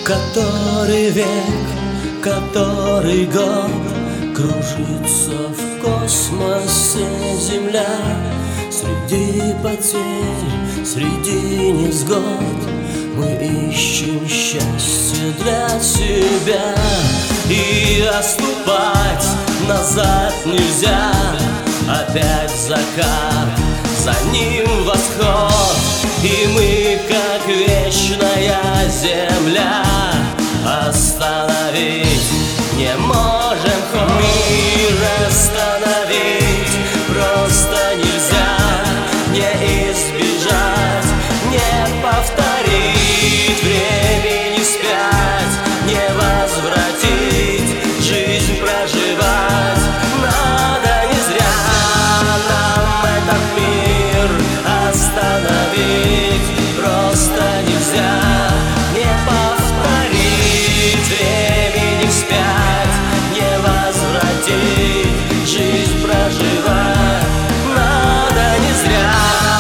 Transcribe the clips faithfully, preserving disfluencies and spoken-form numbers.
Который век, который год кружится в космосе Земля. Среди потерь, среди невзгод мы ищем счастье для себя. И отступать назад нельзя. Опять закат, за ним восход, и мы, как вечная земля, остановить не можем ход. Мир остановить просто нельзя, не избежать, не повторить. Времени спять, не возвратить, жизнь проживать надо не зря. Нам этот мир остановить просто нельзя, не повторить. Времени вспять, не возвратить, жизнь проживать надо не зря.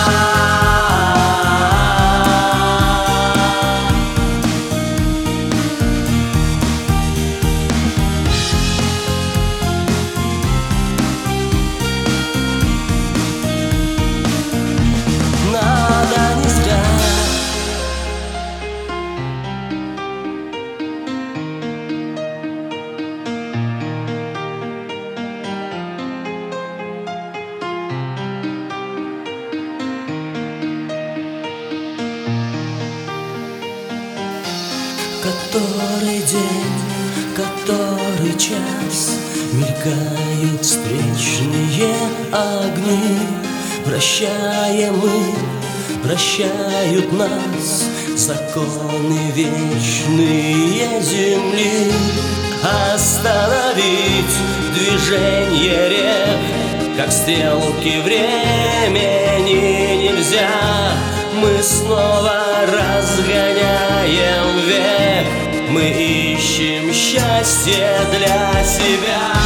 Который день, который час мелькают встречные огни. Прощаем мы, прощают нас законы вечные земли. Остановить движение рек, как стрелки времени нельзя. Мы снова разгоняем век, мы ищем счастье для себя.